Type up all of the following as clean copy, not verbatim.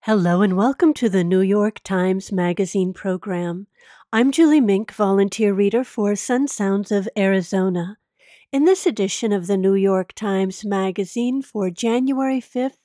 Hello and welcome to the New York Times Magazine program. I'm Julie Mink, volunteer reader for Sun Sounds of Arizona. In this edition of the New York Times Magazine for January 5th,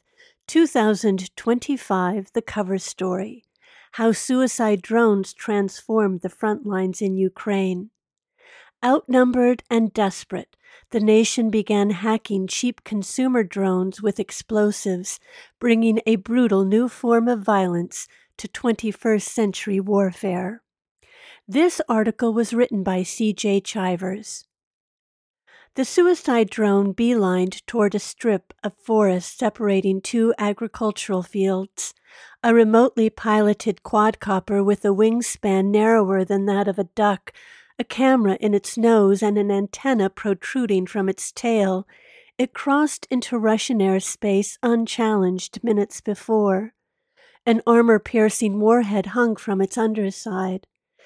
2025, the cover story, How Suicide Drones Transformed the Front Lines in Ukraine. Outnumbered and desperate, the nation began hacking cheap consumer drones with explosives, bringing a brutal new form of violence to 21st century warfare. This article was written by C.J. Chivers. The suicide drone beelined toward a strip of forest separating two agricultural fields. A remotely piloted quadcopter with a wingspan narrower than that of a duck, a camera in its nose and an antenna protruding from its tail, it crossed into Russian airspace unchallenged minutes before. An armor-piercing warhead hung from its underside.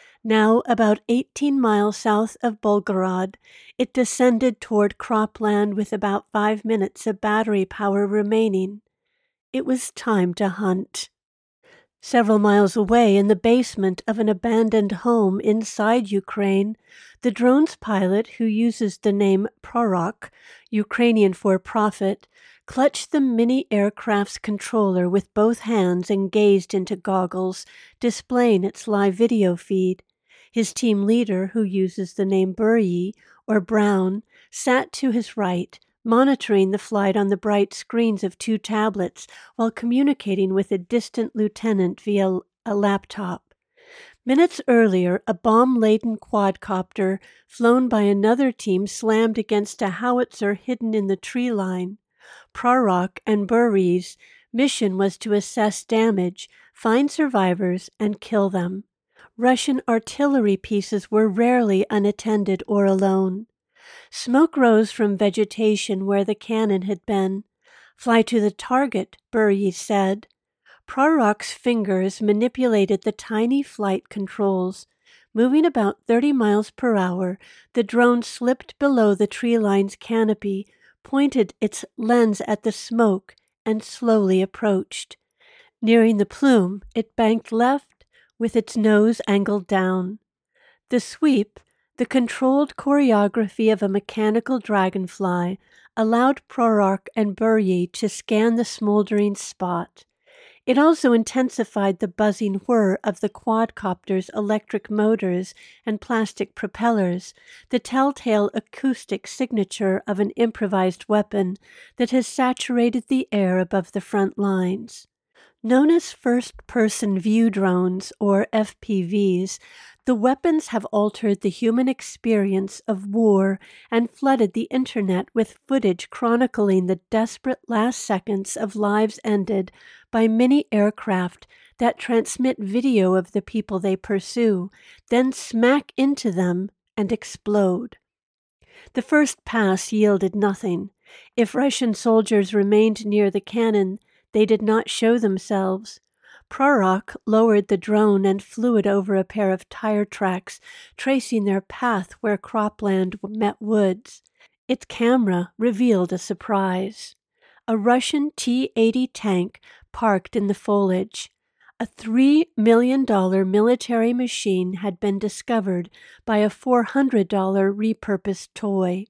Now about 18 miles south of Volgograd, it descended toward cropland with about 5 minutes of battery power remaining. It was time to hunt. Several miles away, in the basement of an abandoned home inside Ukraine, the drone's pilot, who uses the name Prorok, Ukrainian for prophet, clutched the mini aircraft's controller with both hands and gazed into goggles, displaying its live video feed. His team leader, who uses the name Buryi, or Brown, sat to his right, monitoring the flight on the bright screens of two tablets while communicating with a distant lieutenant via a laptop. Minutes earlier, a bomb-laden quadcopter flown by another team slammed against a howitzer hidden in the tree line. Prorok and Buryi's mission was to assess damage, find survivors, and kill them. Russian artillery pieces were rarely unattended or alone. Smoke rose from vegetation where the cannon had been. "Fly to the target," Buryi said. Prorok's fingers manipulated the tiny flight controls. Moving about 30 miles per hour, the drone slipped below the tree line's canopy, pointed its lens at the smoke, and slowly approached. Nearing the plume, it banked left with its nose angled down. The sweep, the controlled choreography of a mechanical dragonfly, allowed Prorok and Buryi to scan the smoldering spot. It also intensified the buzzing whir of the quadcopter's electric motors and plastic propellers, the telltale acoustic signature of an improvised weapon that has saturated the air above the front lines. Known as first-person view drones, or FPVs, the weapons have altered the human experience of war and flooded the internet with footage chronicling the desperate last seconds of lives ended by mini aircraft that transmit video of the people they pursue, then smack into them and explode. The first pass yielded nothing. If Russian soldiers remained near the cannon, they did not show themselves. Prorok lowered the drone and flew it over a pair of tire tracks, tracing their path where cropland met woods. Its camera revealed a surprise. A Russian T-80 tank parked in the foliage. A $3 million military machine had been discovered by a $400 repurposed toy.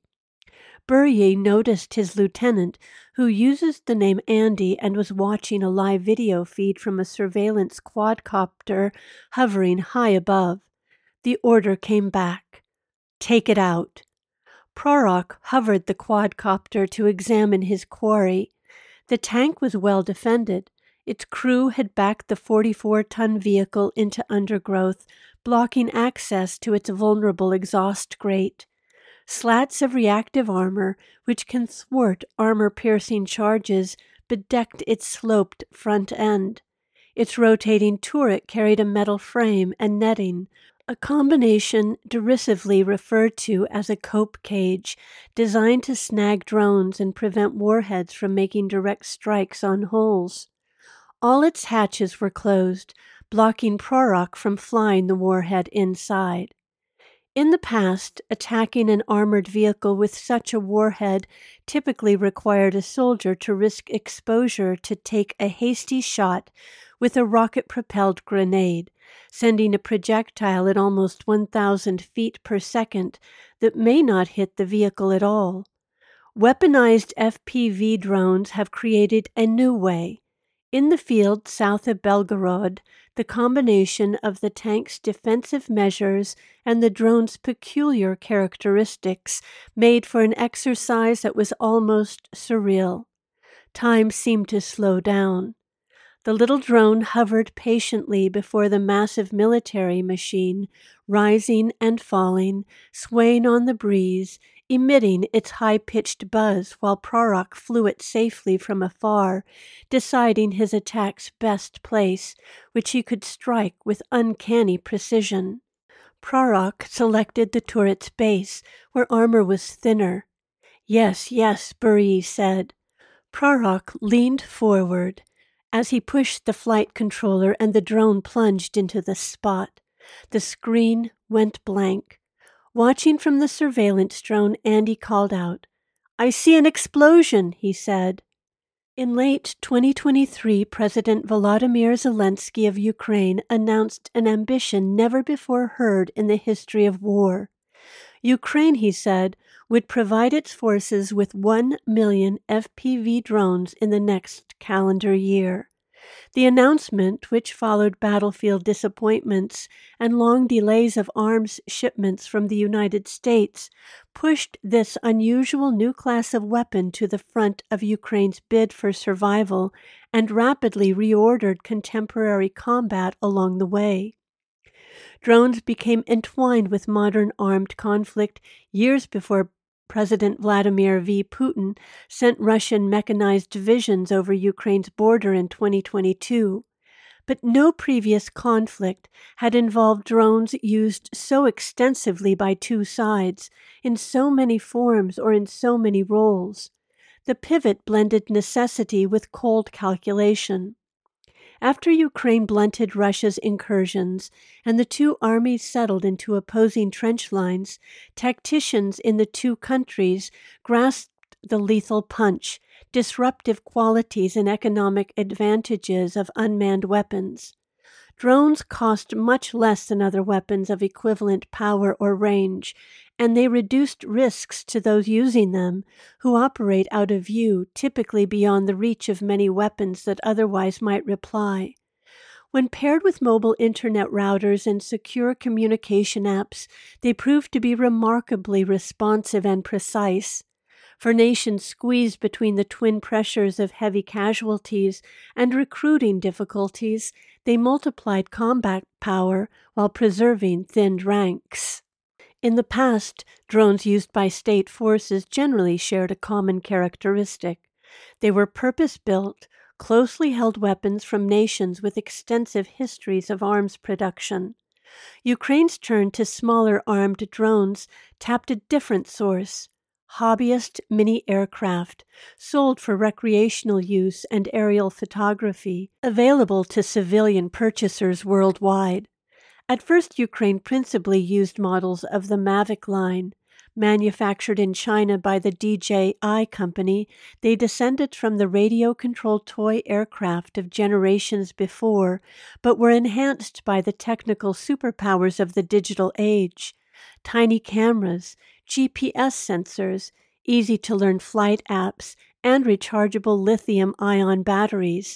Buryi noticed his lieutenant, who uses the name Andy and was watching a live video feed from a surveillance quadcopter hovering high above. The order came back. "Take it out." Prorok hovered the quadcopter to examine his quarry. The tank was well defended. Its crew had backed the 44-ton vehicle into undergrowth, blocking access to its vulnerable exhaust grate. Slats of reactive armor, which can thwart armor-piercing charges, bedecked its sloped front end. Its rotating turret carried a metal frame and netting, a combination derisively referred to as a cope cage, designed to snag drones and prevent warheads from making direct strikes on holes. All its hatches were closed, blocking Prorok from flying the warhead inside. In the past, attacking an armored vehicle with such a warhead typically required a soldier to risk exposure to take a hasty shot with a rocket-propelled grenade, sending a projectile at almost 1,000 feet per second that may not hit the vehicle at all. Weaponized FPV drones have created a new way. In the field south of Belgorod, the combination of the tank's defensive measures and the drone's peculiar characteristics made for an exercise that was almost surreal. Time seemed to slow down. The little drone hovered patiently before the massive military machine, rising and falling, swaying on the breeze, emitting its high-pitched buzz while Prorok flew it safely from afar, deciding his attack's best place, which he could strike with uncanny precision. Prorok selected the turret's base, where armor was thinner. Yes, Buri said. Prorok leaned forward. As he pushed the flight controller and the drone plunged into the spot, the screen went blank. Watching from the surveillance drone, Andy called out, "I see an explosion," he said. In late 2023, President Volodymyr Zelensky of Ukraine announced an ambition never before heard in the history of war. Ukraine, he said, would provide its forces with 1 million FPV drones in the next calendar year. The announcement, which followed battlefield disappointments and long delays of arms shipments from the United States, pushed this unusual new class of weapon to the front of Ukraine's bid for survival and rapidly reordered contemporary combat along the way. Drones became entwined with modern armed conflict years before President Vladimir V. Putin sent Russian mechanized divisions over Ukraine's border in 2022. But no previous conflict had involved drones used so extensively by two sides, in so many forms or in so many roles. The pivot blended necessity with cold calculation. After Ukraine blunted Russia's incursions and the two armies settled into opposing trench lines, tacticians in the two countries grasped the lethal punch, disruptive qualities and economic advantages of unmanned weapons. Drones cost much less than other weapons of equivalent power or range, and they reduced risks to those using them, who operate out of view, typically beyond the reach of many weapons that otherwise might reply. When paired with mobile internet routers and secure communication apps, they proved to be remarkably responsive and precise. For nations squeezed between the twin pressures of heavy casualties and recruiting difficulties, they multiplied combat power while preserving thinned ranks. In the past, drones used by state forces generally shared a common characteristic. They were purpose-built, closely held weapons from nations with extensive histories of arms production. Ukraine's turn to smaller armed drones tapped a different source: hobbyist mini-aircraft, sold for recreational use and aerial photography, available to civilian purchasers worldwide. At first, Ukraine principally used models of the Mavic line. Manufactured in China by the DJI company, they descended from the radio-controlled toy aircraft of generations before, but were enhanced by the technical superpowers of the digital age. Tiny cameras, GPS sensors, easy-to-learn flight apps, and rechargeable lithium-ion batteries.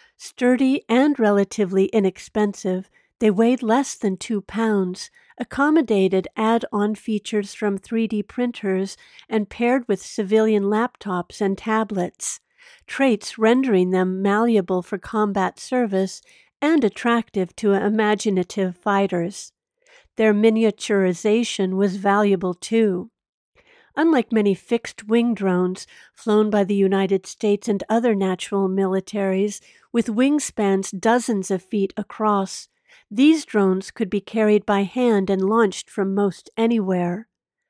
Sturdy and relatively inexpensive, they weighed less than 2 pounds, accommodated add-on features from 3D printers, and paired with civilian laptops and tablets, traits rendering them malleable for combat service and attractive to imaginative fighters. Their miniaturization was valuable too. Unlike many fixed-wing drones flown by the United States and other natural militaries, with wingspans dozens of feet across, these drones could be carried by hand and launched from most anywhere.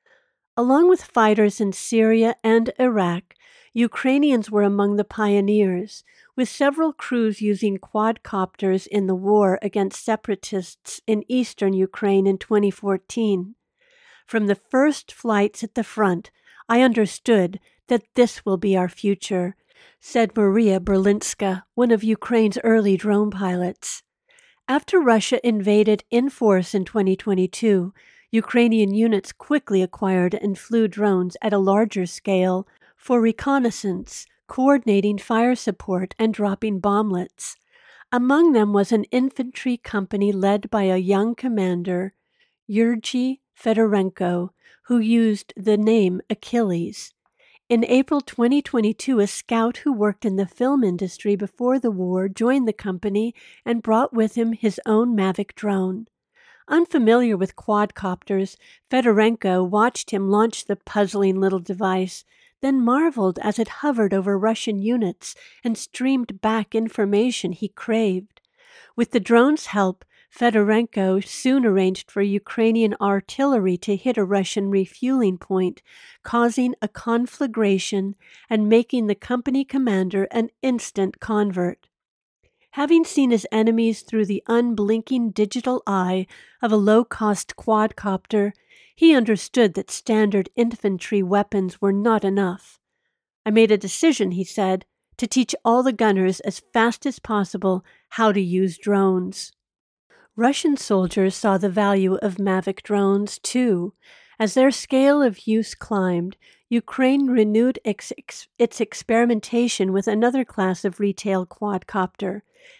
Along with fighters in Syria and Iraq, Ukrainians were among the pioneers, with several crews using quadcopters in the war against separatists in eastern Ukraine in 2014. From the first flights at the front, I understood that this will be our future, said Maria Berlinska, one of Ukraine's early drone pilots. After Russia invaded in force in 2022, Ukrainian units quickly acquired and flew drones at a larger scale for reconnaissance, coordinating fire support, and dropping bomblets. Among them was an infantry company led by a young commander, Yurgy Fedorenko, who used the name Achilles. In April 2022, a scout who worked in the film industry before the war joined the company and brought with him his own Mavic drone. Unfamiliar with quadcopters, Fedorenko watched him launch the puzzling little device, then marveled as it hovered over Russian units and streamed back information he craved. With the drone's help, Fedorenko soon arranged for Ukrainian artillery to hit a Russian refueling point, causing a conflagration and making the company commander an instant convert. Having seen his enemies through the unblinking digital eye of a low-cost quadcopter, he understood that standard infantry weapons were not enough. "I made a decision," he said, "to teach all the gunners as fast as possible how to use drones." Russian soldiers saw the value of Mavic drones, too. As their scale of use climbed, Ukraine renewed its experimentation with another class of retail quadcopter,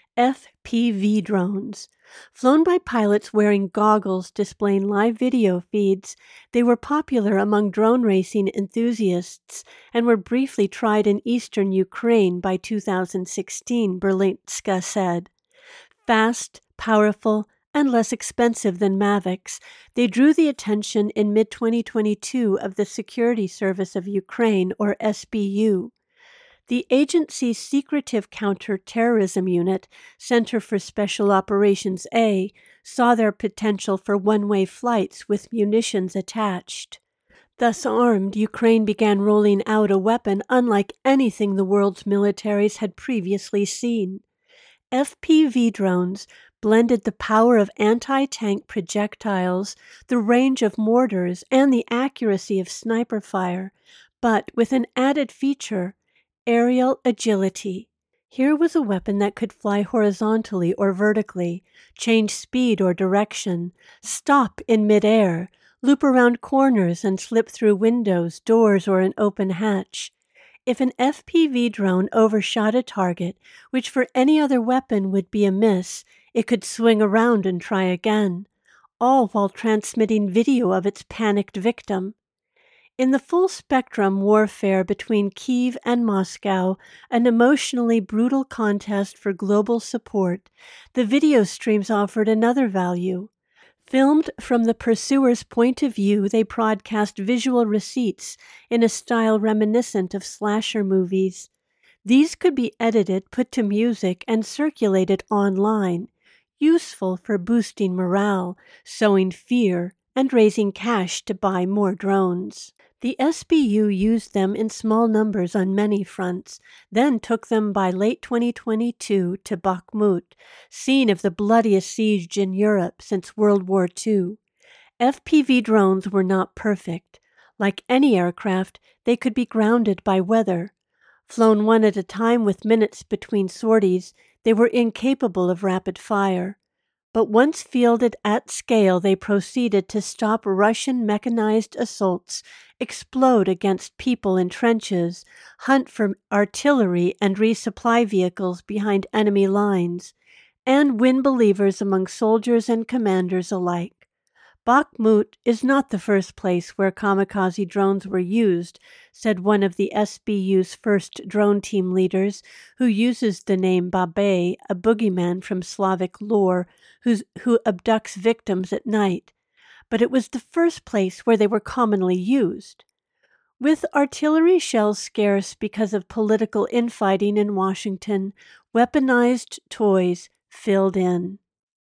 FPV drones. Flown by pilots wearing goggles displaying live video feeds, they were popular among drone racing enthusiasts and were briefly tried in eastern Ukraine by 2016, Berlinska said. Fast, powerful, and less expensive than Mavics, they drew the attention in mid-2022 of the Security Service of Ukraine, or SBU. The agency's secretive counter-terrorism unit, Center for Special Operations A, saw their potential for one-way flights with munitions attached. Thus armed, Ukraine began rolling out a weapon unlike anything the world's militaries had previously seen. FPV drones blended the power of anti-tank projectiles, the range of mortars, and the accuracy of sniper fire, but with an added feature, aerial agility. Here was a weapon that could fly horizontally or vertically, change speed or direction, stop in midair, loop around corners and slip through windows, doors, or an open hatch. If an FPV drone overshot a target, which for any other weapon would be a miss, it could swing around and try again, all while transmitting video of its panicked victim. In the full-spectrum warfare between Kyiv and Moscow, an emotionally brutal contest for global support, the video streams offered another value. Filmed from the pursuer's point of view, they broadcast visual receipts in a style reminiscent of slasher movies. These could be edited, put to music, and circulated online, useful for boosting morale, sowing fear, and raising cash to buy more drones. The SBU used them in small numbers on many fronts, then took them by late 2022 to Bakhmut, scene of the bloodiest siege in Europe since World War II. FPV drones were not perfect. Like any aircraft, they could be grounded by weather. Flown one at a time with minutes between sorties, they were incapable of rapid fire. But once fielded at scale, they proceeded to stop Russian mechanized assaults, explode against people in trenches, hunt for artillery and resupply vehicles behind enemy lines, and win believers among soldiers and commanders alike. Bakhmut is not the first place where kamikaze drones were used, said one of the SBU's first drone team leaders, who uses the name Babay, a boogeyman from Slavic lore, who abducts victims at night. But it was the first place where they were commonly used. With artillery shells scarce because of political infighting in Washington, weaponized toys filled in.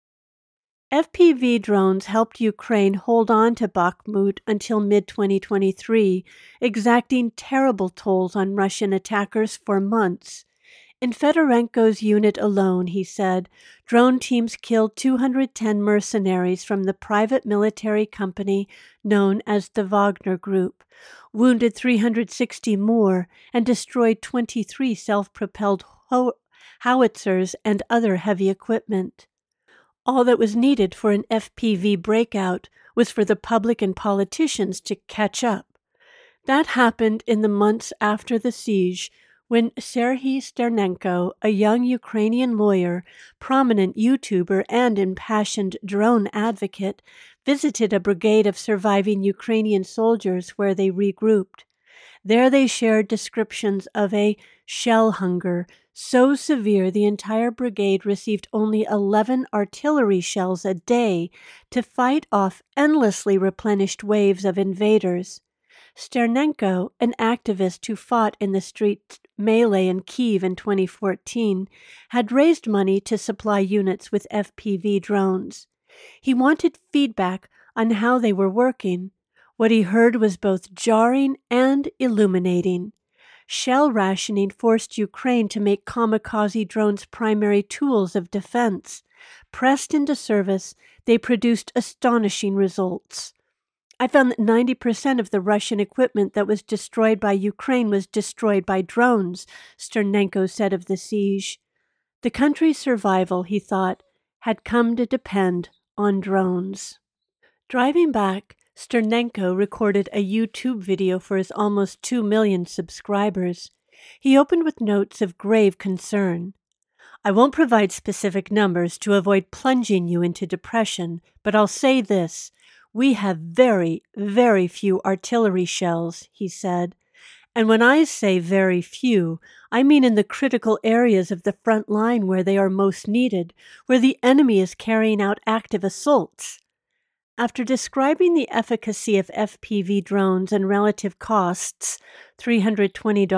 FPV drones helped Ukraine hold on to Bakhmut until mid-2023, exacting terrible tolls on Russian attackers for months. In Fedorenko's unit alone, he said, drone teams killed 210 mercenaries from the private military company known as the Wagner Group, wounded 360 more, and destroyed 23 self-propelled howitzers and other heavy equipment. All that was needed for an FPV breakout was for the public and politicians to catch up. That happened in the months after the siege, when Serhiy Sternenko, a young Ukrainian lawyer, prominent YouTuber, and impassioned drone advocate, visited a brigade of surviving Ukrainian soldiers where they regrouped. There they shared descriptions of a shell hunger so severe the entire brigade received only 11 artillery shells a day to fight off endlessly replenished waves of invaders. Sternenko, an activist who fought in the street melee in Kyiv in 2014, had raised money to supply units with FPV drones. He wanted feedback on how they were working. What he heard was both jarring and illuminating. Shell rationing forced Ukraine to make kamikaze drones primary tools of defense. Pressed into service, they produced astonishing results. I found that 90% of the Russian equipment that was destroyed by Ukraine was destroyed by drones, Sternenko said of the siege. The country's survival, he thought, had come to depend on drones. Driving back, Sternenko recorded a YouTube video for his almost 2 million subscribers. He opened with notes of grave concern. I won't provide specific numbers to avoid plunging you into depression, but I'll say this. We have very, very few artillery shells, he said. And when I say very few, I mean in the critical areas of the front line where they are most needed, where the enemy is carrying out active assaults. After describing the efficacy of FPV drones and relative costs, $320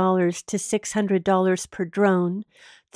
to $600 per drone,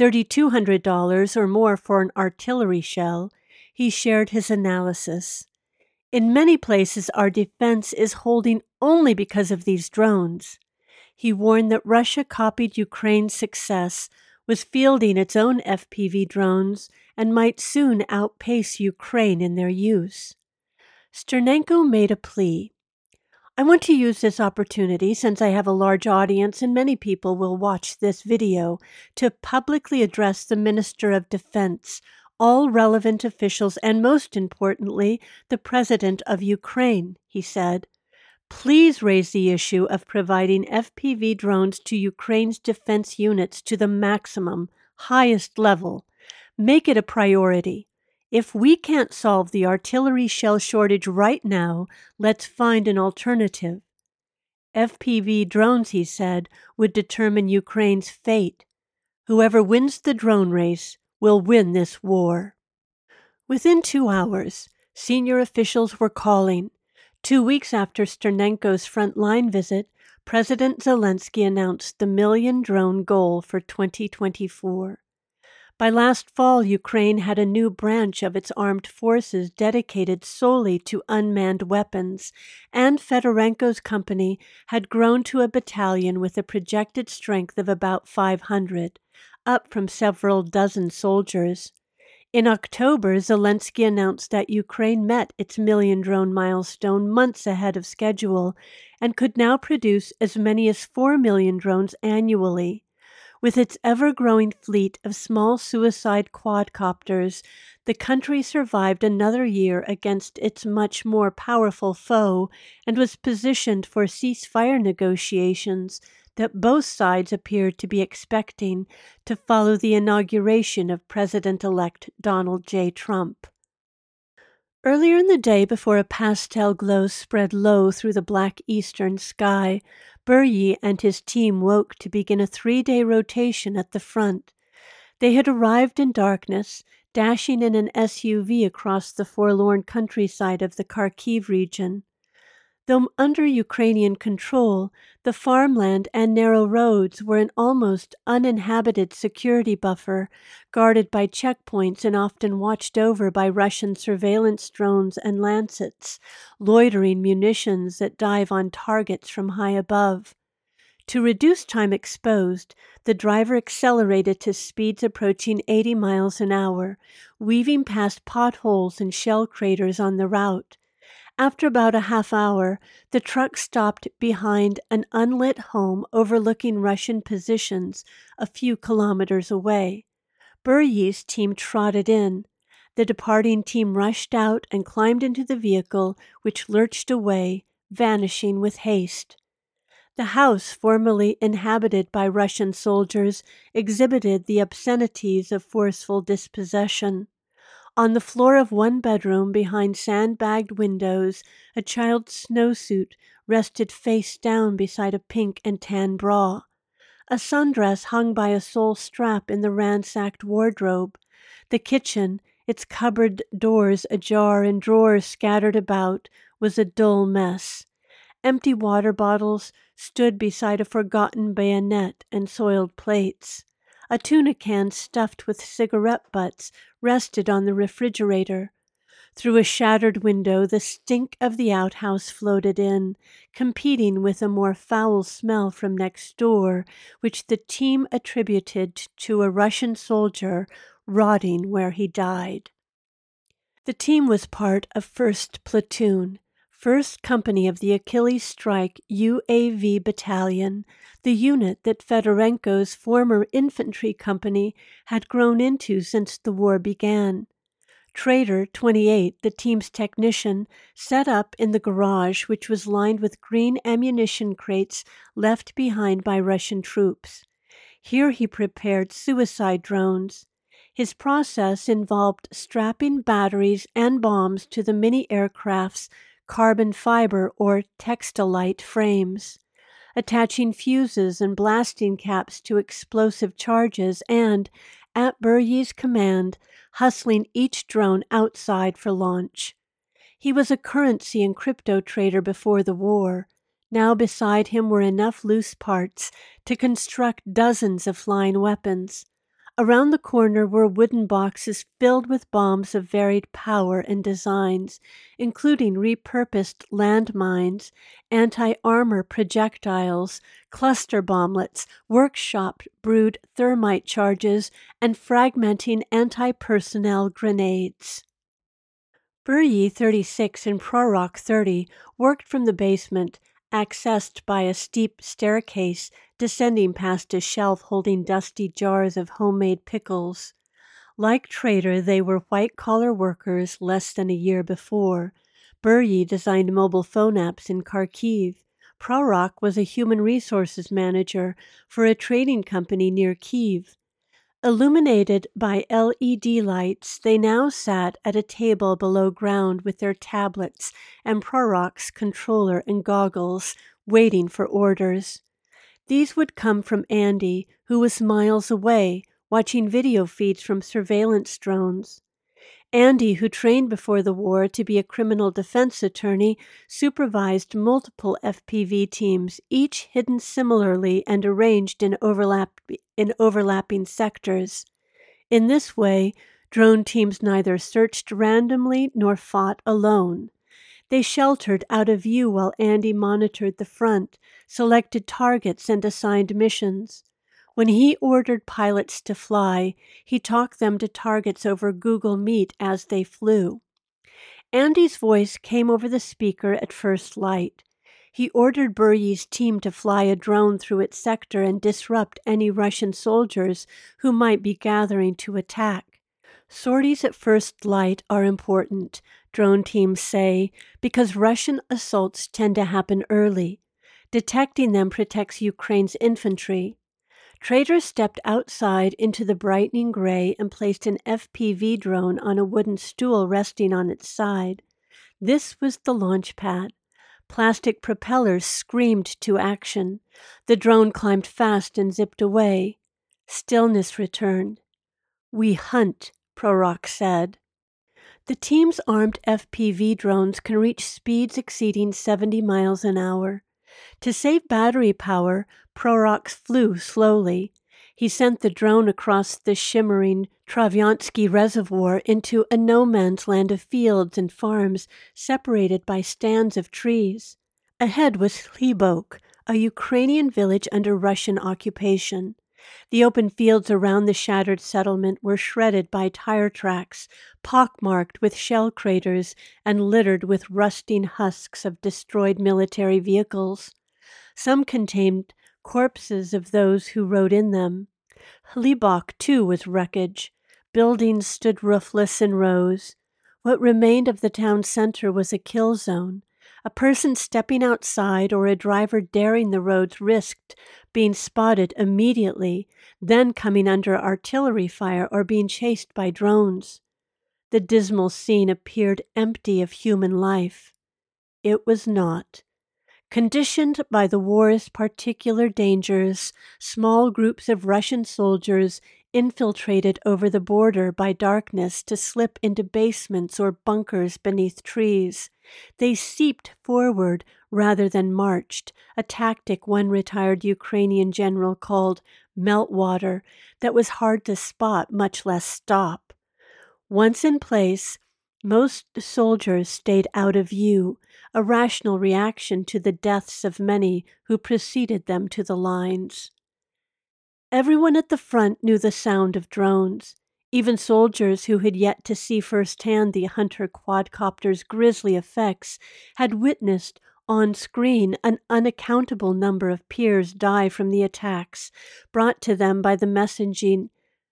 $3,200 or more for an artillery shell, he shared his analysis. In many places, our defense is holding only because of these drones. He warned that Russia copied Ukraine's success, was fielding its own FPV drones, and might soon outpace Ukraine in their use. Sternenko made a plea. I want to use this opportunity, since I have a large audience and many people will watch this video, to publicly address the Minister of Defense, all relevant officials, and most importantly, the President of Ukraine, he said. Please raise the issue of providing FPV drones to Ukraine's defense units to the maximum, highest level. Make it a priority. If we can't solve the artillery shell shortage right now, let's find an alternative. FPV drones, he said, would determine Ukraine's fate. Whoever wins the drone race will win this war. Within 2 hours, senior officials were calling. 2 weeks after Sternenko's frontline visit, President Zelensky announced the million-drone goal for 2024. By last fall, Ukraine had a new branch of its armed forces dedicated solely to unmanned weapons, and Fedorenko's company had grown to a battalion with a projected strength of about 500, up from several dozen soldiers. In October, Zelensky announced that Ukraine met its million-drone milestone months ahead of schedule and could now produce as many as 4 million drones annually. With its ever-growing fleet of small suicide quadcopters, the country survived another year against its much more powerful foe and was positioned for ceasefire negotiations that both sides appeared to be expecting to follow the inauguration of President-elect Donald J. Trump. Earlier in the day, before a pastel glow spread low through the black eastern sky, Buryi and his team woke to begin a 3-day rotation at the front. They had arrived in darkness, dashing in an SUV across the forlorn countryside of the Kharkiv region. Though under Ukrainian control, the farmland and narrow roads were an almost uninhabited security buffer, guarded by checkpoints and often watched over by Russian surveillance drones and Lancets, loitering munitions that dive on targets from high above. To reduce time exposed, the driver accelerated to speeds approaching 80 miles an hour, weaving past potholes and shell craters on the route. After about a half hour, the truck stopped behind an unlit home overlooking Russian positions a few kilometers away. Burye's team trotted in. The departing team rushed out and climbed into the vehicle, which lurched away, vanishing with haste. The house, formerly inhabited by Russian soldiers, exhibited the obscenities of forceful dispossession. On the floor of one bedroom, behind sandbagged windows, a child's snowsuit rested face down beside a pink and tan bra. A sundress hung by a sole strap in the ransacked wardrobe. The kitchen, its cupboard doors ajar and drawers scattered about, was a dull mess. Empty water bottles stood beside a forgotten bayonet and soiled plates. A tuna can stuffed with cigarette butts rested on the refrigerator. Through a shattered window, the stink of the outhouse floated in, competing with a more foul smell from next door, which the team attributed to a Russian soldier rotting where he died. The team was part of 1st Platoon, 1st Company of the Achilles Strike UAV Battalion, the unit that Fedorenko's former infantry company had grown into since the war began. Trader 28, the team's technician, set up in the garage, which was lined with green ammunition crates left behind by Russian troops. Here he prepared suicide drones. His process involved strapping batteries and bombs to the mini-aircraft's carbon fiber or textilite frames, attaching fuses and blasting caps to explosive charges, and, at Burye's command, hustling each drone outside for launch. He was a currency and crypto trader before the war. Now beside him were enough loose parts to construct dozens of flying weapons. Around the corner were wooden boxes filled with bombs of varied power and designs, including repurposed landmines, anti-armor projectiles, cluster bomblets, workshop-brewed thermite charges, and fragmenting anti-personnel grenades. Burye 36 and Prorok 30 worked from the basement, accessed by a steep staircase descending past a shelf holding dusty jars of homemade pickles. Like Trader, they were white-collar workers less than a year before. Burye designed mobile phone apps in Kharkiv. Prorok was a human resources manager for a trading company near Kyiv. Illuminated by LED lights, they now sat at a table below ground with their tablets and Prorok's controller and goggles, waiting for orders. These would come from Andy, who was miles away, watching video feeds from surveillance drones. Andy, who trained before the war to be a criminal defense attorney, supervised multiple FPV teams, each hidden similarly and arranged in overlapping sectors. In this way, drone teams neither searched randomly nor fought alone. They sheltered out of view while Andy monitored the front, selected targets, and assigned missions. When he ordered pilots to fly, he talked them to targets over Google Meet as they flew. Andy's voice came over the speaker at first light. He ordered Burye's team to fly a drone through its sector and disrupt any Russian soldiers who might be gathering to attack. Sorties at first light are important, drone teams say, because Russian assaults tend to happen early. Detecting them protects Ukraine's infantry. Trader stepped outside into the brightening gray and placed an FPV drone on a wooden stool resting on its side. This was the launch pad. Plastic propellers screamed to action. The drone climbed fast and zipped away. Stillness returned. "We hunt," Prorok said. The team's armed FPV drones can reach speeds exceeding 70 miles an hour. To save battery power, Prorok flew slowly. He sent the drone across the shimmering Travyansky Reservoir into a no-man's land of fields and farms separated by stands of trees. Ahead was Hlibok, a Ukrainian village under Russian occupation. The open fields around the shattered settlement were shredded by tire tracks, pockmarked with shell craters and littered with rusting husks of destroyed military vehicles. Some contained corpses of those who rode in them. Hlibok, too, was wreckage. Buildings stood roofless in rows. What remained of the town center was a kill zone. A person stepping outside or a driver daring the roads risked being spotted immediately, then coming under artillery fire or being chased by drones. The dismal scene appeared empty of human life. It was not. Conditioned by the war's particular dangers, small groups of Russian soldiers infiltrated over the border by darkness to slip into basements or bunkers beneath trees. They seeped forward rather than marched, a tactic one retired Ukrainian general called meltwater that was hard to spot, much less stop. Once in place, most soldiers stayed out of view, a rational reaction to the deaths of many who preceded them to the lines. Everyone at the front knew the sound of drones. Even soldiers who had yet to see firsthand the Hunter quadcopter's grisly effects had witnessed on screen an unaccountable number of peers die from the attacks brought to them by the messaging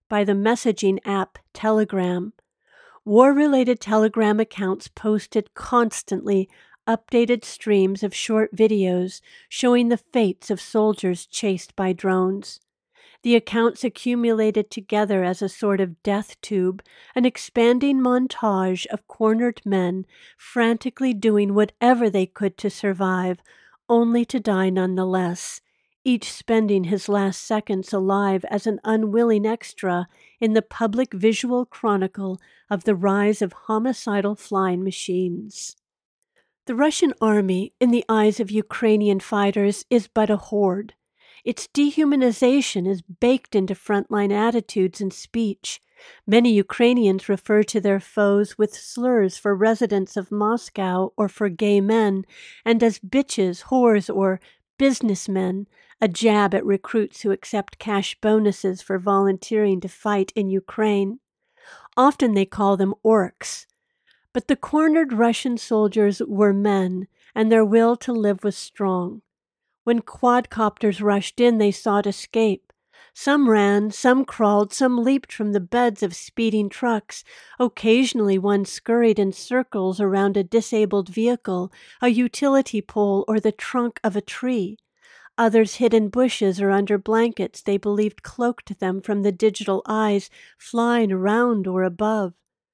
app Telegram. War-related Telegram accounts posted constantly updated streams of short videos showing the fates of soldiers chased by drones. The accounts accumulated together as a sort of death tube, an expanding montage of cornered men frantically doing whatever they could to survive, only to die nonetheless, each spending his last seconds alive as an unwilling extra in the public visual chronicle of the rise of homicidal flying machines. The Russian army, in the eyes of Ukrainian fighters, is but a horde. Its dehumanization is baked into frontline attitudes and speech. Many Ukrainians refer to their foes with slurs for residents of Moscow or for gay men, and as bitches, whores, or businessmen, a jab at recruits who accept cash bonuses for volunteering to fight in Ukraine. Often they call them orcs. But the cornered Russian soldiers were men, and their will to live was strong. When quadcopters rushed in, they sought escape. Some ran, some crawled, some leaped from the beds of speeding trucks. Occasionally one scurried in circles around a disabled vehicle, a utility pole, or the trunk of a tree. Others hid in bushes or under blankets they believed cloaked them from the digital eyes flying around or above.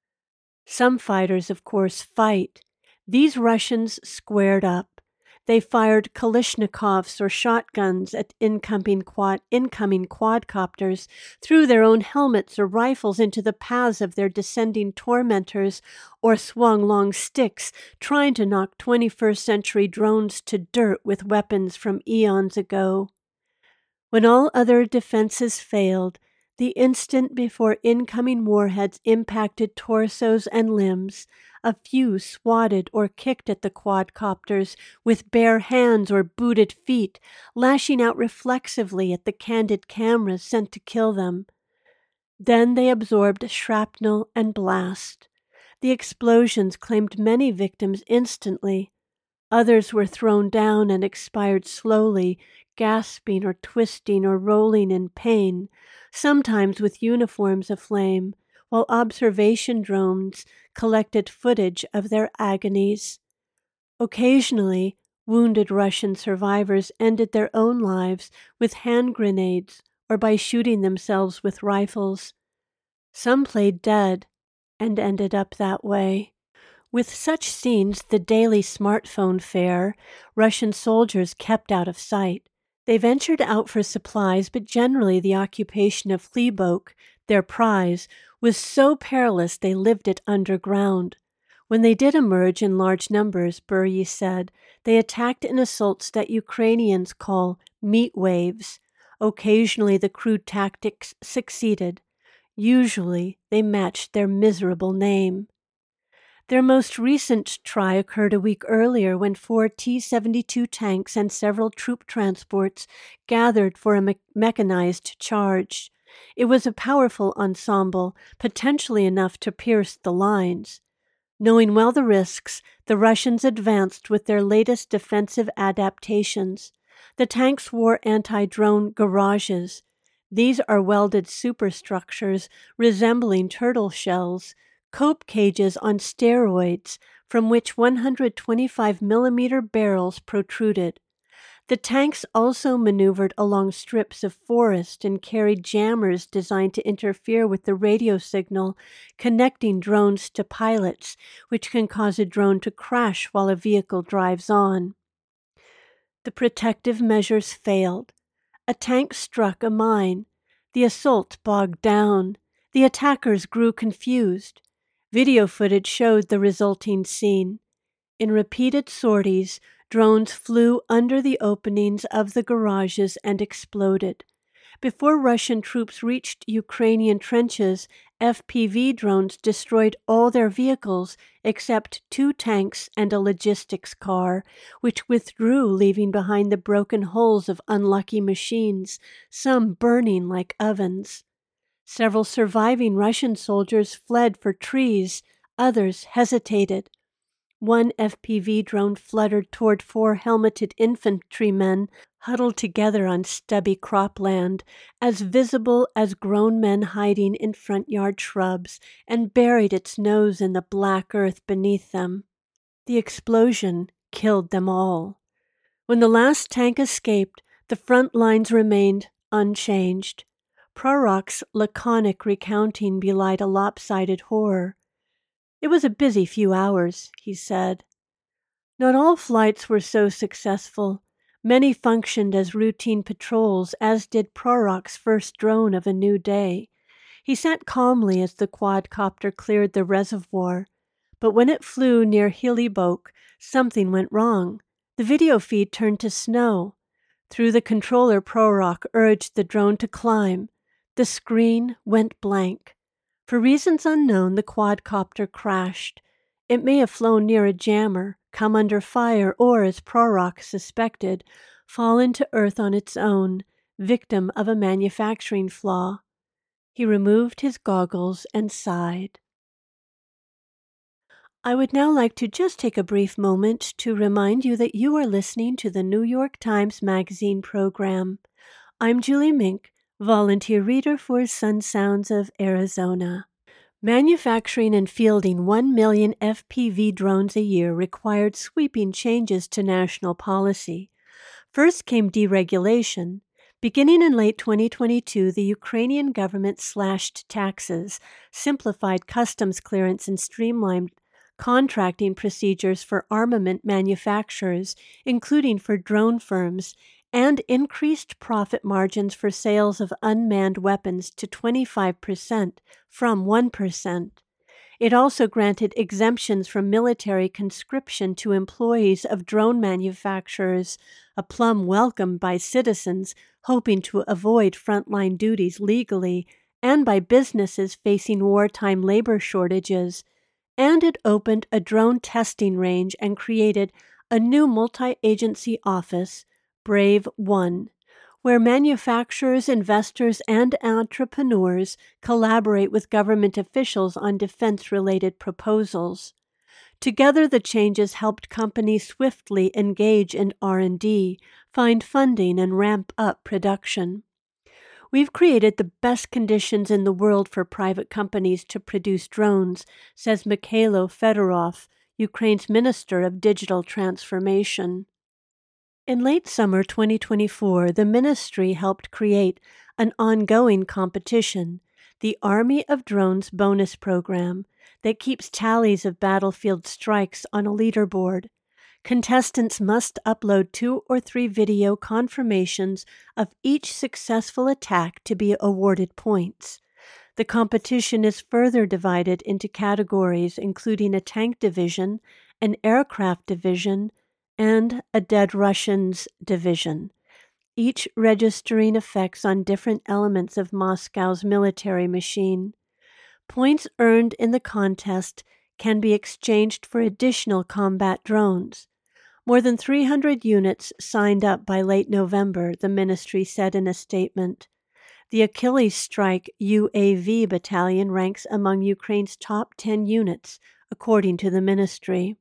Some fighters, of course, fight. These Russians squared up. They fired Kalashnikovs or shotguns at incoming quadcopters, threw their own helmets or rifles into the paths of their descending tormentors, or swung long sticks, trying to knock 21st century drones to dirt with weapons from eons ago. When all other defenses failed, the instant before incoming warheads impacted torsos and limbs, a few swatted or kicked at the quadcopters with bare hands or booted feet, lashing out reflexively at the candid cameras sent to kill them. Then they absorbed shrapnel and blast. The explosions claimed many victims instantly. Others were thrown down and expired slowly, gasping or twisting or rolling in pain, sometimes with uniforms aflame, while observation drones collected footage of their agonies. Occasionally, wounded Russian survivors ended their own lives with hand grenades or by shooting themselves with rifles. Some played dead and ended up that way. With such scenes, the daily smartphone fare, Russian soldiers kept out of sight. They ventured out for supplies, but generally the occupation of Hlibok, their prize, was so perilous they lived it underground. When they did emerge in large numbers, Buryi said, they attacked in assaults that Ukrainians call meat waves. Occasionally the crude tactics succeeded. Usually they matched their miserable name. Their most recent try occurred a week earlier when 4 T-72 tanks and several troop transports gathered for a mechanized charge. It was a powerful ensemble, potentially enough to pierce the lines. Knowing well the risks, the Russians advanced with their latest defensive adaptations. The tanks wore anti-drone garages. These are welded superstructures resembling turtle shells, cope cages on steroids from which 125-millimeter barrels protruded. The tanks also maneuvered along strips of forest and carried jammers designed to interfere with the radio signal connecting drones to pilots, which can cause a drone to crash while a vehicle drives on. The protective measures failed. A tank struck a mine. The assault bogged down. The attackers grew confused. Video footage showed the resulting scene. In repeated sorties, drones flew under the openings of the garages and exploded. Before Russian troops reached Ukrainian trenches, FPV drones destroyed all their vehicles except 2 tanks and a logistics car, which withdrew, leaving behind the broken hulls of unlucky machines, some burning like ovens. Several surviving Russian soldiers fled for trees, others hesitated. One FPV drone fluttered toward 4 helmeted infantrymen huddled together on stubby cropland, as visible as grown men hiding in front yard shrubs, and buried its nose in the black earth beneath them. The explosion killed them all. When the last tank escaped, the front lines remained unchanged. Prorok's laconic recounting belied a lopsided horror. "It was a busy few hours," he said. Not all flights were so successful. Many functioned as routine patrols, as did Prorok's first drone of a new day. He sat calmly as the quadcopter cleared the reservoir. But when it flew near Hilibok, something went wrong. The video feed turned to snow. Through the controller, Prorok urged the drone to climb. The screen went blank. For reasons unknown, the quadcopter crashed. It may have flown near a jammer, come under fire, or, as Prorok suspected, fallen to earth on its own, victim of a manufacturing flaw. He removed his goggles and sighed. I would now like to just take a brief moment to remind you that you are listening to the New York Times Magazine program. I'm Julie Mink, volunteer reader for Sun Sounds of Arizona. Manufacturing and fielding 1 million FPV drones a year required sweeping changes to national policy. First came deregulation. Beginning in late 2022, the Ukrainian government slashed taxes, simplified customs clearance, and streamlined contracting procedures for armament manufacturers, including for drone firms, and increased profit margins for sales of unmanned weapons to 25% from 1%. It also granted exemptions from military conscription to employees of drone manufacturers, a plum welcomed by citizens hoping to avoid frontline duties legally, and by businesses facing wartime labor shortages. And it opened a drone testing range and created a new multi-agency office, Brave One, where manufacturers, investors, and entrepreneurs collaborate with government officials on defense-related proposals. Together, the changes helped companies swiftly engage in R&D, find funding, and ramp up production. "We've created the best conditions in the world for private companies to produce drones," says Mikhailo Fedorov, Ukraine's Minister of Digital Transformation. In late summer 2024, the ministry helped create an ongoing competition, the Army of Drones bonus program, that keeps tallies of battlefield strikes on a leaderboard. Contestants must upload 2 or 3 video confirmations of each successful attack to be awarded points. The competition is further divided into categories, including a tank division, an aircraft division, and a Dead Russians division, each registering effects on different elements of Moscow's military machine. Points earned in the contest can be exchanged for additional combat drones. More than 300 units signed up by late November, the ministry said in a statement. The Achilles Strike UAV battalion ranks among Ukraine's top 10 units, according to the ministry.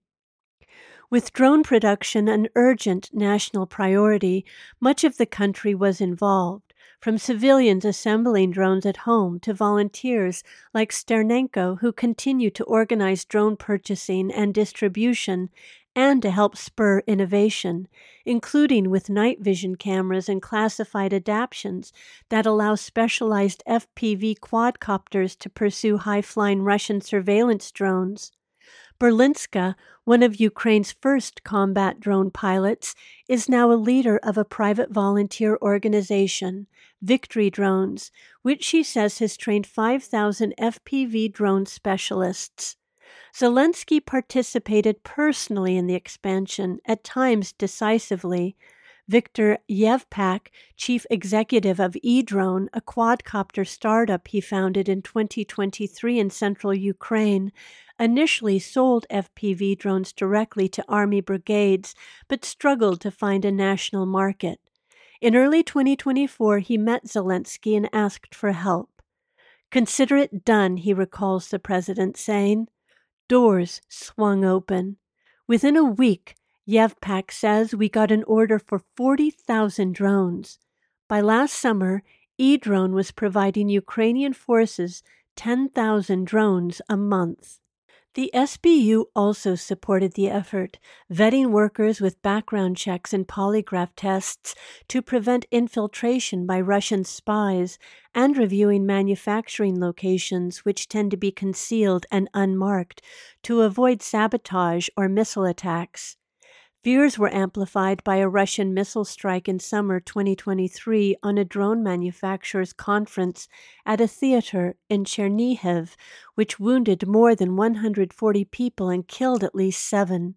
With drone production an urgent national priority, much of the country was involved, from civilians assembling drones at home to volunteers like Sternenko who continue to organize drone purchasing and distribution and to help spur innovation, including with night vision cameras and classified adaptions that allow specialized FPV quadcopters to pursue high-flying Russian surveillance drones. Berlinska, one of Ukraine's first combat drone pilots, is now a leader of a private volunteer organization, Victory Drones, which she says has trained 5,000 FPV drone specialists. Zelensky participated personally in the expansion, at times decisively. Viktor Yevpak, chief executive of eDrone, a quadcopter startup he founded in 2023 in central Ukraine, initially sold FPV drones directly to army brigades, but struggled to find a national market. In early 2024, he met Zelensky and asked for help. "Consider it done," he recalls the president saying. Doors swung open. Within a week, Yevpak says, we got an order for 40,000 drones. By last summer, eDrone was providing Ukrainian forces 10,000 drones a month. The SBU also supported the effort, vetting workers with background checks and polygraph tests to prevent infiltration by Russian spies and reviewing manufacturing locations which tend to be concealed and unmarked to avoid sabotage or missile attacks. Fears were amplified by a Russian missile strike in summer 2023 on a drone manufacturer's conference at a theater in Chernihiv, which wounded more than 140 people and killed at least 7.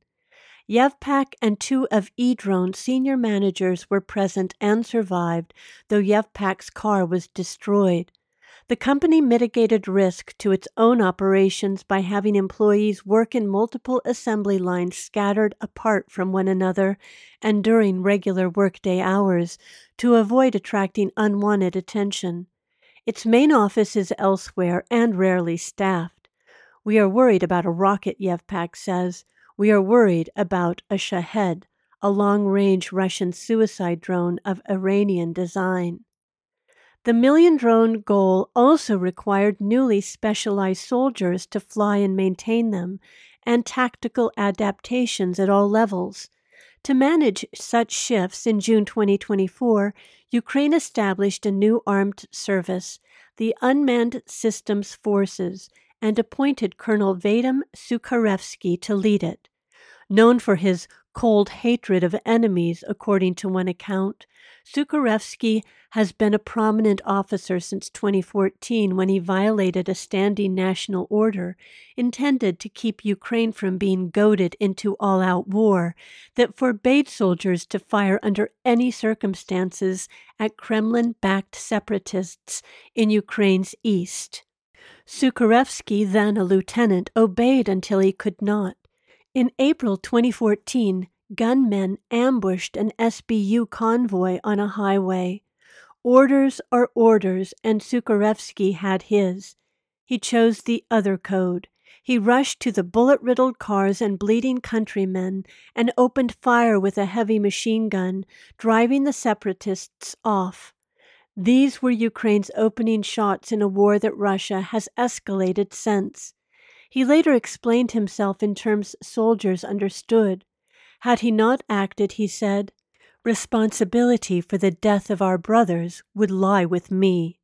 Yevpak and 2 of eDrone's senior managers were present and survived, though Yevpak's car was destroyed. The company mitigated risk to its own operations by having employees work in multiple assembly lines scattered apart from one another and during regular workday hours to avoid attracting unwanted attention. Its main office is elsewhere and rarely staffed. "We are worried about a rocket," Yevpak says. "We are worried about a Shahed, a long-range Russian suicide drone of Iranian design." The million-drone goal also required newly specialized soldiers to fly and maintain them, and tactical adaptations at all levels. To manage such shifts in June 2024, Ukraine established a new armed service, the Unmanned Systems Forces, and appointed Colonel Vadim Sukharevsky to lead it. Known for his cold hatred of enemies, according to one account, Sukharevsky has been a prominent officer since 2014 when he violated a standing national order intended to keep Ukraine from being goaded into all-out war that forbade soldiers to fire under any circumstances at Kremlin-backed separatists in Ukraine's east. Sukharevsky, then a lieutenant, obeyed until he could not. In April 2014, gunmen ambushed an SBU convoy on a highway. Orders are orders, and Sukharevsky had his. He chose the other code. He rushed to the bullet-riddled cars and bleeding countrymen and opened fire with a heavy machine gun, driving the separatists off. These were Ukraine's opening shots in a war that Russia has escalated since. He later explained himself in terms soldiers understood. Had he not acted, he said, responsibility for the death of our brothers would lie with me.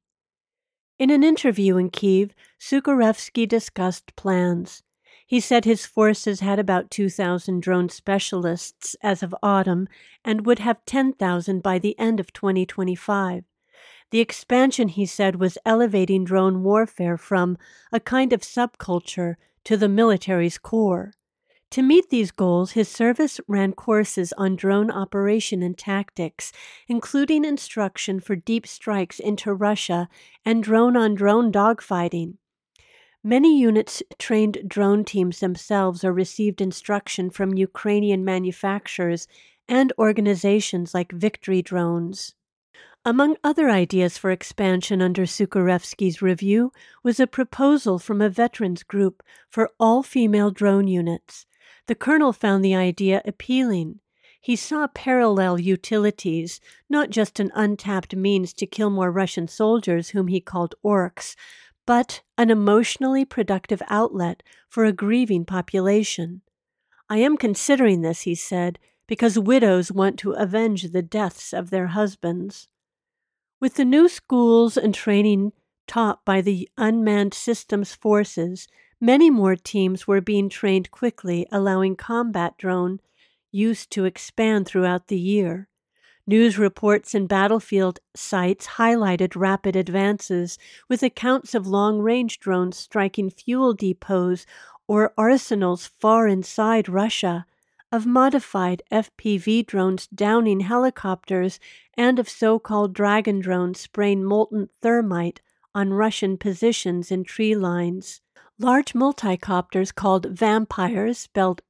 In an interview in Kyiv, Sukharevsky discussed plans. He said his forces had about 2,000 drone specialists as of autumn and would have 10,000 by the end of 2025. The expansion, he said, was elevating drone warfare from a kind of subculture to the military's core. To meet these goals, his service ran courses on drone operation and tactics, including instruction for deep strikes into Russia and drone-on-drone dogfighting. Many units trained drone teams themselves or received instruction from Ukrainian manufacturers and organizations like Victory Drones. Among other ideas for expansion under Sukhorevsky's review was a proposal from a veterans group for all-female drone units. The colonel found the idea appealing. He saw parallel utilities, not just an untapped means to kill more Russian soldiers whom he called orcs, but an emotionally productive outlet for a grieving population. "I am considering this," he said, "because widows want to avenge the deaths of their husbands." With the new schools and training taught by the unmanned systems forces, many more teams were being trained quickly, allowing combat drone use to expand throughout the year. News reports and battlefield sites highlighted rapid advances, with accounts of long-range drones striking fuel depots or arsenals far inside Russia, of modified FPV drones downing helicopters, and of so-called dragon drones spraying molten thermite on Russian positions in tree lines. Large multicopters called Vampires, spelled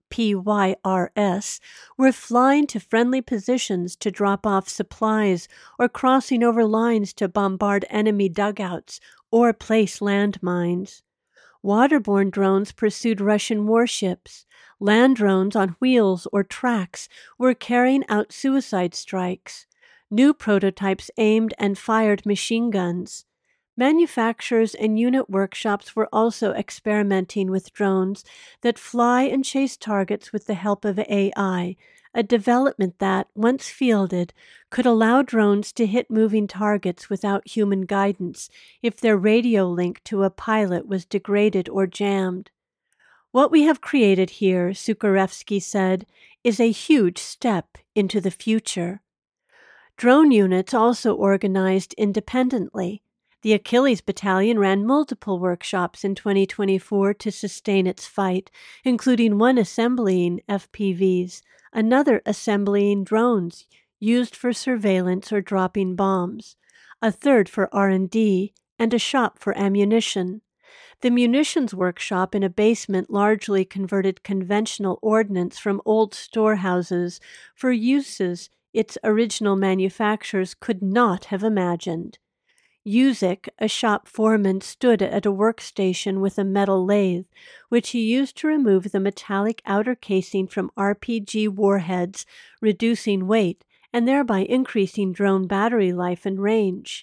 PYRS, were flying to friendly positions to drop off supplies or crossing over lines to bombard enemy dugouts or place landmines. Waterborne drones pursued Russian warships. Land drones on wheels or tracks were carrying out suicide strikes. New prototypes aimed and fired machine guns. Manufacturers and unit workshops were also experimenting with drones that fly and chase targets with the help of AI, a development that, once fielded, could allow drones to hit moving targets without human guidance if their radio link to a pilot was degraded or jammed. "What we have created here," Sukhorevsky said, "is a huge step into the future." Drone units also organized independently. The Achilles Battalion ran multiple workshops in 2024 to sustain its fight, including one assembling FPVs, another assembling drones used for surveillance or dropping bombs, a third for R&D, and a shop for ammunition. The munitions workshop in a basement largely converted conventional ordnance from old storehouses for uses its original manufacturers could not have imagined. Uzik, a shop foreman, stood at a workstation with a metal lathe, which he used to remove the metallic outer casing from RPG warheads, reducing weight and thereby increasing drone battery life and range.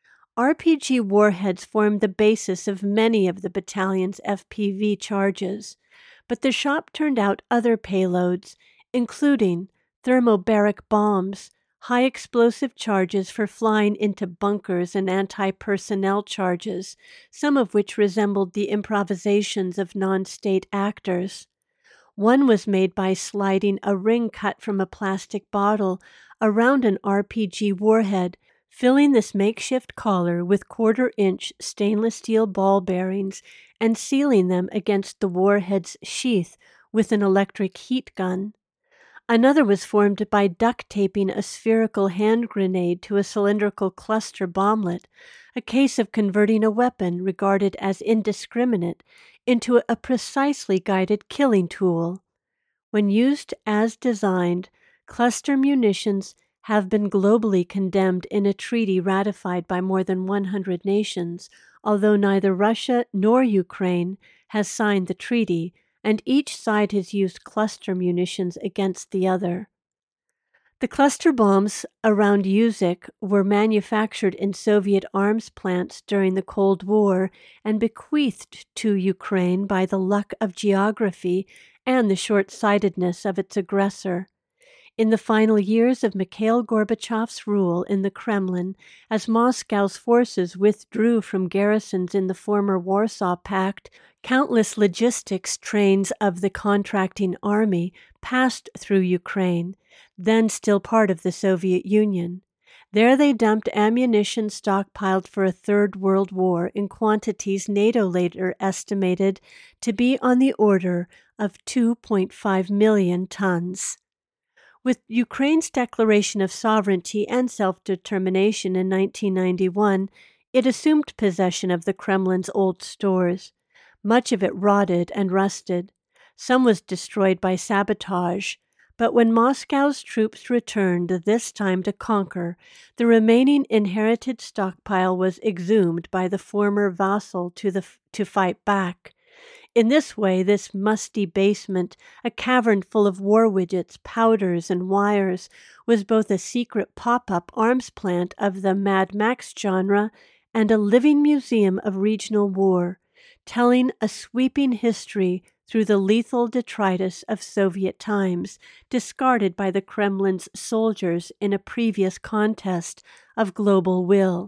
RPG warheads formed the basis of many of the battalion's FPV charges, but the shop turned out other payloads, including thermobaric bombs, high explosive charges for flying into bunkers, and anti-personnel charges, some of which resembled the improvisations of non-state actors. One was made by sliding a ring cut from a plastic bottle around an RPG warhead, filling this makeshift collar with quarter-inch stainless steel ball bearings and sealing them against the warhead's sheath with an electric heat gun. Another was formed by duct-taping a spherical hand grenade to a cylindrical cluster bomblet, a case of converting a weapon regarded as indiscriminate into a precisely guided killing tool. When used as designed, cluster munitions have been globally condemned in a treaty ratified by more than 100 nations, although neither Russia nor Ukraine has signed the treaty, and each side has used cluster munitions against the other. The cluster bombs around Uzik were manufactured in Soviet arms plants during the Cold War and bequeathed to Ukraine by the luck of geography and the short-sightedness of its aggressor. In the final years of Mikhail Gorbachev's rule in the Kremlin, as Moscow's forces withdrew from garrisons in the former Warsaw Pact, countless logistics trains of the contracting army passed through Ukraine, then still part of the Soviet Union. There they dumped ammunition stockpiled for a Third World War in quantities NATO later estimated to be on the order of 2.5 million tons. With Ukraine's declaration of sovereignty and self-determination in 1991, it assumed possession of the Kremlin's old stores. Much of it rotted and rusted. Some was destroyed by sabotage. But when Moscow's troops returned, this time to conquer, the remaining inherited stockpile was exhumed by the former vassal to fight back. In this way, this musty basement, a cavern full of war widgets, powders, and wires, was both a secret pop-up arms plant of the Mad Max genre and a living museum of regional war, telling a sweeping history through the lethal detritus of Soviet times, discarded by the Kremlin's soldiers in a previous contest of global will.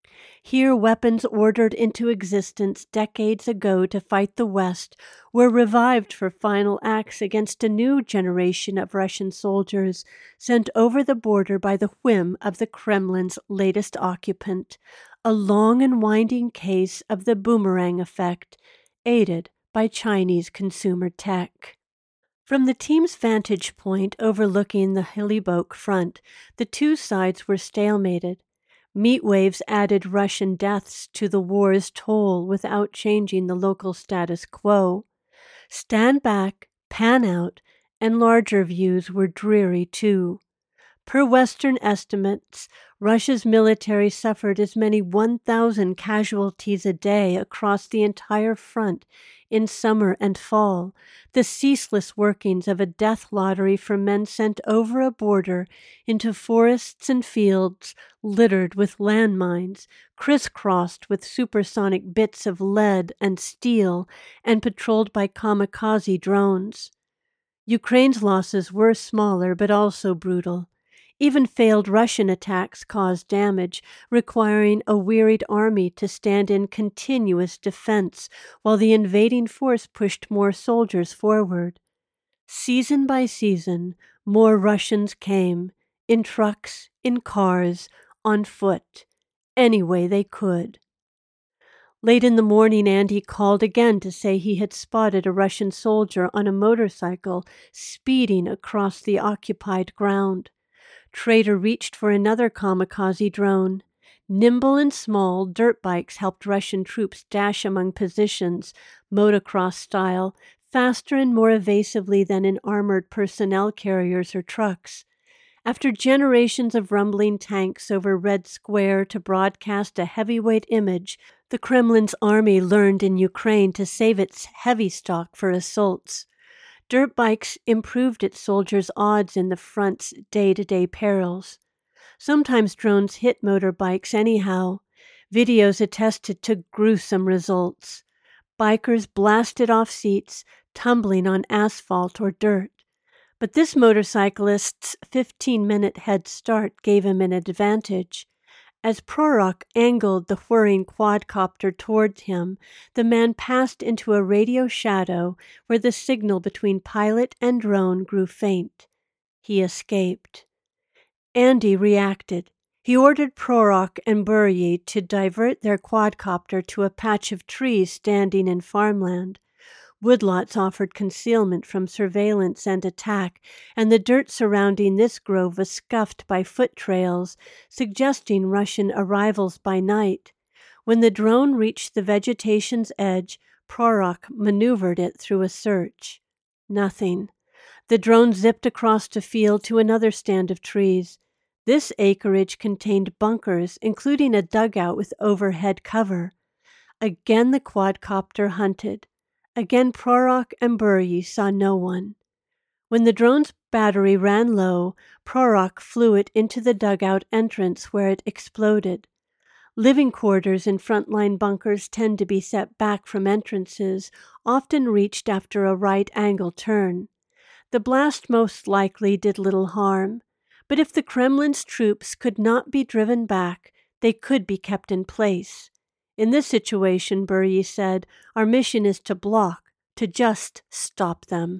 Here, weapons ordered into existence decades ago to fight the West were revived for final acts against a new generation of Russian soldiers sent over the border by the whim of the Kremlin's latest occupant, a long and winding case of the boomerang effect, aided by Chinese consumer tech. From the team's vantage point overlooking the Hilibok front, the two sides were stalemated. Meat waves added Russian deaths to the war's toll without changing the local status quo. Stand back, pan out, and larger views were dreary too. Per Western estimates, Russia's military suffered as many 1,000 casualties a day across the entire front in summer and fall, the ceaseless workings of a death lottery for men sent over a border into forests and fields littered with landmines, crisscrossed with supersonic bits of lead and steel, and patrolled by kamikaze drones. Ukraine's losses were smaller but also brutal. Even failed Russian attacks caused damage, requiring a wearied army to stand in continuous defense while the invading force pushed more soldiers forward. Season by season, more Russians came, in trucks, in cars, on foot, any way they could. Late in the morning, Andy called again to say he had spotted a Russian soldier on a motorcycle speeding across the occupied ground. Trader reached for another kamikaze drone. Nimble and small, dirt bikes helped Russian troops dash among positions, motocross style, faster and more evasively than in armored personnel carriers or trucks. After generations of rumbling tanks over Red Square to broadcast a heavyweight image, the Kremlin's army learned in Ukraine to save its heavy stock for assaults. Dirt bikes improved its soldiers' odds in the front's day-to-day perils. Sometimes drones hit motorbikes anyhow. Videos attested to gruesome results. Bikers blasted off seats, tumbling on asphalt or dirt. But this motorcyclist's 15-minute head start gave him an advantage. As Prorok angled the whirring quadcopter towards him, the man passed into a radio shadow where the signal between pilot and drone grew faint. He escaped. Andy reacted. He ordered Prorok and Buryi to divert their quadcopter to a patch of trees standing in farmland. Woodlots offered concealment from surveillance and attack, and the dirt surrounding this grove was scuffed by foot trails, suggesting Russian arrivals by night. When the drone reached the vegetation's edge, Prorok maneuvered it through a search. Nothing. The drone zipped across a field to another stand of trees. This acreage contained bunkers, including a dugout with overhead cover. Again the quadcopter hunted. Again Prorok and Buryi saw no one. When the drone's battery ran low, Prorok flew it into the dugout entrance where it exploded. Living quarters in frontline bunkers tend to be set back from entrances, often reached after a right-angle turn. The blast most likely did little harm, but if the Kremlin's troops could not be driven back, they could be kept in place. In this situation, Buryi said, our mission is to block, to just stop them.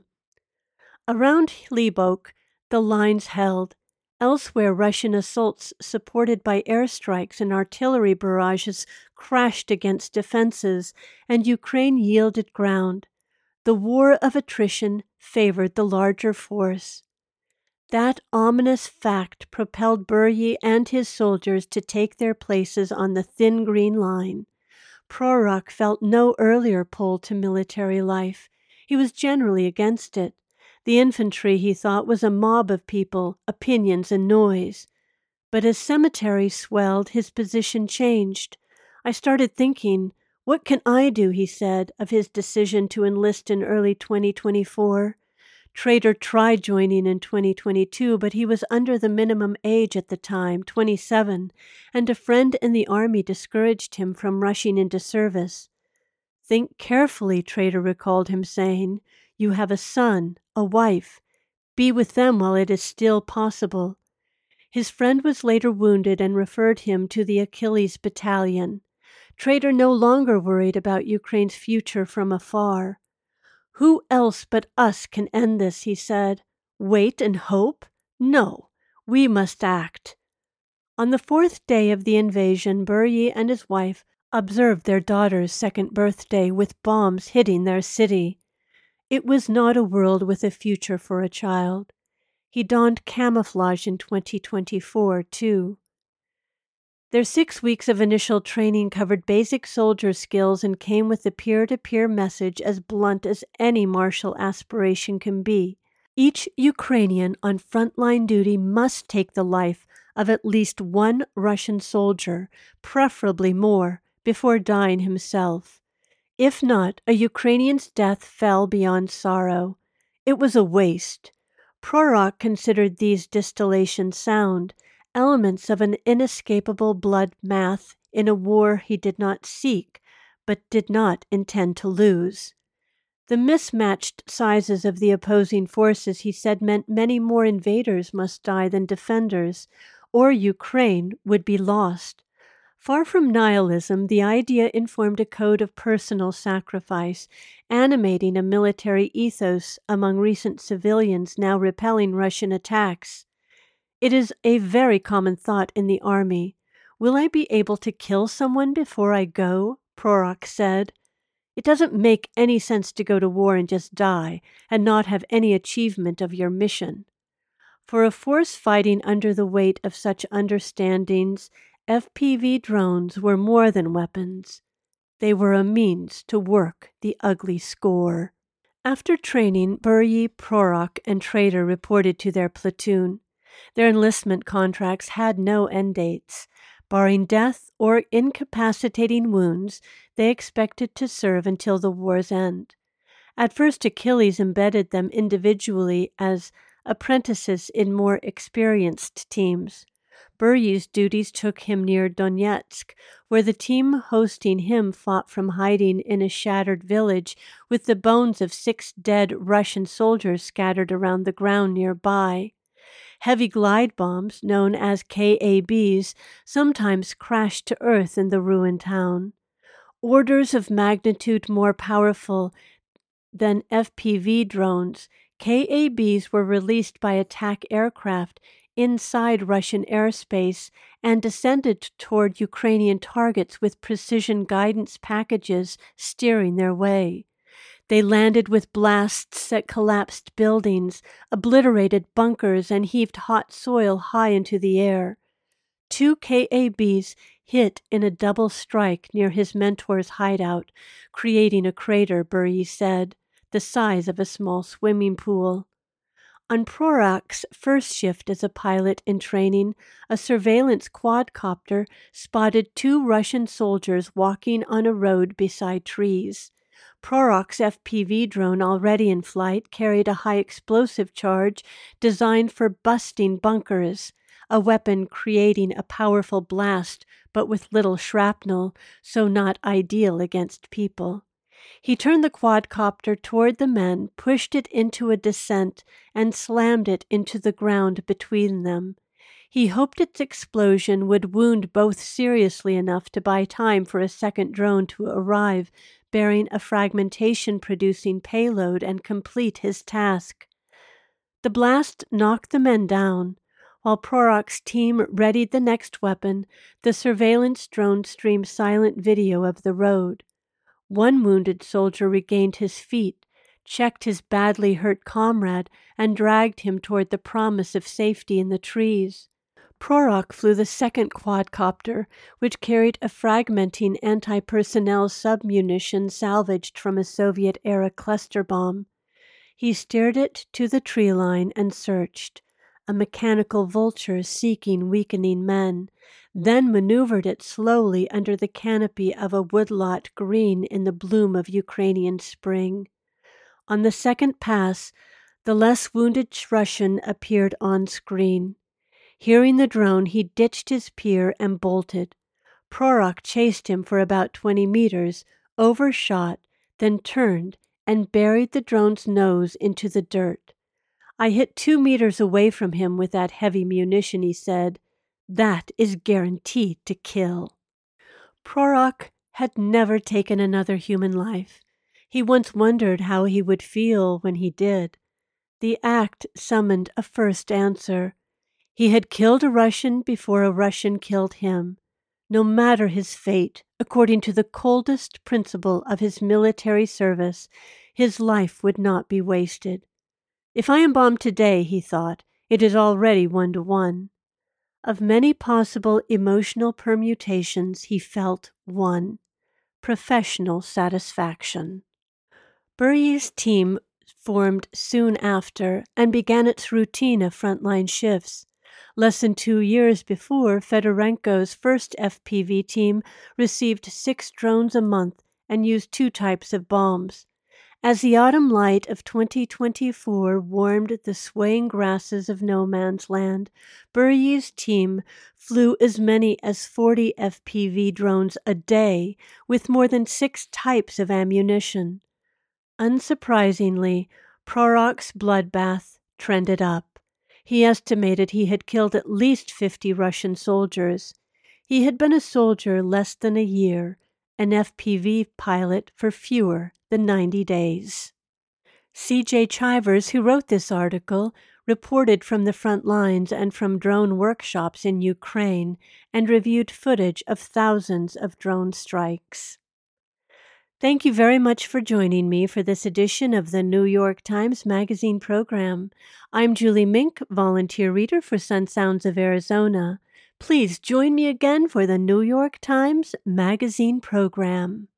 Around Hilibok, the lines held. Elsewhere, Russian assaults supported by airstrikes and artillery barrages crashed against defenses, and Ukraine yielded ground. The war of attrition favored the larger force. That ominous fact propelled Buryi and his soldiers to take their places on the thin green line. Prorok felt no earlier pull to military life. He was generally against it. The infantry, he thought, was a mob of people, opinions, and noise. But as cemeteries swelled, his position changed. I started thinking, what can I do, he said, of his decision to enlist in early 2024. Trader tried joining in 2022, but he was under the minimum age at the time, 27, and a friend in the army discouraged him from rushing into service. Think carefully, Trader recalled him saying. You have a son, a wife. Be with them while it is still possible. His friend was later wounded and referred him to the Achilles Battalion. Trader no longer worried about Ukraine's future from afar. Who else but us can end this, he said. Wait and hope? No, we must act. On the 4th day of the invasion, Buryi and his wife observed their daughter's 2nd birthday with bombs hitting their city. It was not a world with a future for a child. He donned camouflage in 2024, too. Their 6 weeks of initial training covered basic soldier skills and came with a peer-to-peer message as blunt as any martial aspiration can be. Each Ukrainian on frontline duty must take the life of at least one Russian soldier, preferably more, before dying himself. If not, a Ukrainian's death fell beyond sorrow. It was a waste. Prorok considered these distillations sound, elements of an inescapable blood math in a war he did not seek, but did not intend to lose. The mismatched sizes of the opposing forces, he said, meant many more invaders must die than defenders, or Ukraine would be lost. Far from nihilism, the idea informed a code of personal sacrifice, animating a military ethos among recent civilians now repelling Russian attacks. It is a very common thought in the army. Will I be able to kill someone before I go? Prorok said. It doesn't make any sense to go to war and just die, and not have any achievement of your mission. For a force fighting under the weight of such understandings, FPV drones were more than weapons. They were a means to work the ugly score. After training, Buryi, Prorok, and Trader reported to their platoon. Their enlistment contracts had no end dates. Barring death or incapacitating wounds, they expected to serve until the war's end. At first, Achilles embedded them individually as apprentices in more experienced teams. Buryi's duties took him near Donetsk, where the team hosting him fought from hiding in a shattered village with the bones of 6 dead Russian soldiers scattered around the ground nearby. Heavy glide bombs, known as KABs, sometimes crashed to earth in the ruined town. Orders of magnitude more powerful than FPV drones, KABs were released by attack aircraft inside Russian airspace and descended toward Ukrainian targets with precision guidance packages steering their way. They landed with blasts that collapsed buildings, obliterated bunkers, and heaved hot soil high into the air. 2 KABs hit in a double strike near his mentor's hideout, creating a crater, Buryi said, the size of a small swimming pool. On Prorok's first shift as a pilot in training, a surveillance quadcopter spotted 2 Russian soldiers walking on a road beside trees. Prorok's FPV drone, already in flight, carried a high explosive charge designed for busting bunkers, a weapon creating a powerful blast but with little shrapnel, so not ideal against people. He turned the quadcopter toward the men, pushed it into a descent, and slammed it into the ground between them. He hoped its explosion would wound both seriously enough to buy time for a second drone to arrive, bearing a fragmentation-producing payload, and complete his task. The blast knocked the men down. While Prorok's team readied the next weapon, the surveillance drone streamed silent video of the road. One wounded soldier regained his feet, checked his badly hurt comrade, and dragged him toward the promise of safety in the trees. Prorok flew the second quadcopter, which carried a fragmenting anti-personnel submunition salvaged from a Soviet-era cluster bomb. He steered it to the tree line and searched, a mechanical vulture seeking weakening men, then maneuvered it slowly under the canopy of a woodlot green in the bloom of Ukrainian spring. On the second pass, the less wounded Russian appeared on screen. Hearing the drone, he ditched his peer and bolted. Prorok chased him for about 20 meters, overshot, then turned and buried the drone's nose into the dirt. "I hit 2 meters away from him with that heavy munition," he said. "That is guaranteed to kill." Prorok had never taken another human life. He once wondered how he would feel when he did. The act summoned a first answer. He had killed a Russian before a Russian killed him. No matter his fate, according to the coldest principle of his military service, his life would not be wasted. "If I am bombed today," he thought, "it is already 1-to-1. Of many possible emotional permutations, he felt one: professional satisfaction. Burye's team formed soon after and began its routine of frontline shifts. Less than 2 years before, Fedorenko's first FPV team received 6 drones a month and used 2 types of bombs. As the autumn light of 2024 warmed the swaying grasses of no man's land, Burye's team flew as many as 40 FPV drones a day with more than 6 types of ammunition. Unsurprisingly, Prorok's bloodbath trended up. He estimated he had killed at least 50 Russian soldiers. He had been a soldier less than a year, an FPV pilot for fewer than 90 days. C.J. Chivers, who wrote this article, reported from the front lines and from drone workshops in Ukraine and reviewed footage of thousands of drone strikes. Thank you very much for joining me for this edition of the New York Times Magazine program. I'm Julie Mink, volunteer reader for Sun Sounds of Arizona. Please join me again for the New York Times Magazine program.